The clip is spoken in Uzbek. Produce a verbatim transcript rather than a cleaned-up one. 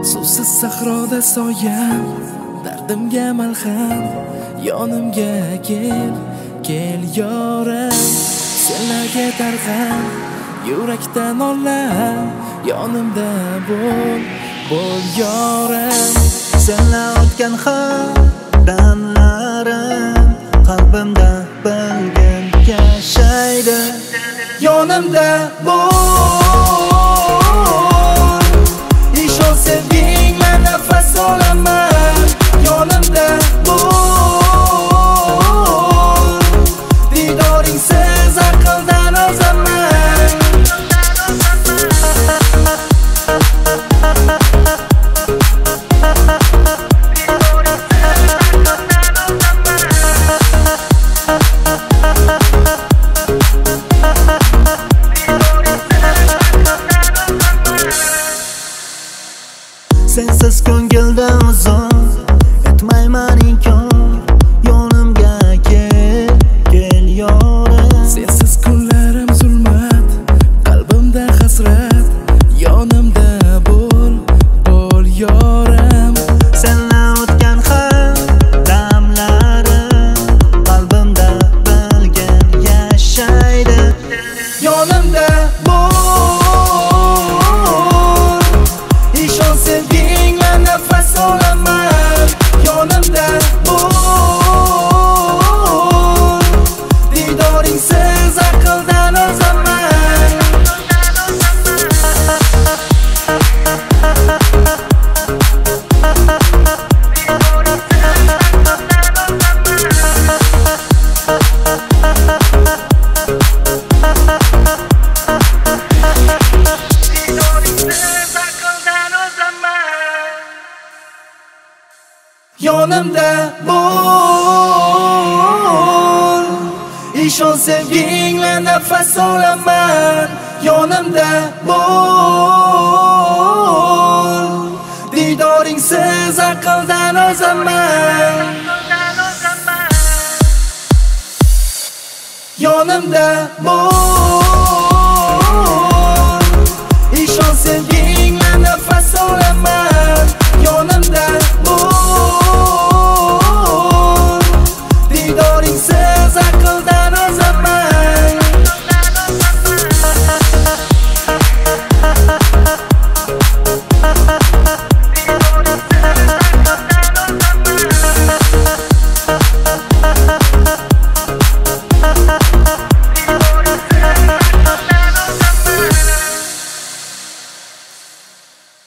Suvsiz sahroda soyam, dardimga malham. Yonimga kel, kel yorim. Senlarga darg'am, yurakdan olam. Yonimda bo'l, bo'l yorim. Senlar o'tgan har damlarim qalbimda bilgin yashaydi. Yonimda bo'l, ishon sevgingla nafas olaman. Yonimda bo'l, didoringsiz aqldan ozaman. Sensiz ko'ngilda uzun etmayman inkor. Yonimga kel, kel yorim. Sensiz kunlarim zulmat, qalbimda hasrat. Yonimda bo'l, bo'l yorim. Senlar o'tgan har damlarim qalbimda bilgin yashaydi. Yonimda bo'l, ishon sevgingla nafas olaman. Yonimda bo'l, didoringsiz aqldan ozaman. Yonimda bo'l, ishon sevgingla nafas olaman. Yonimda bo'l, didoringsiz aqldan ozaman. Yonimda bo'l.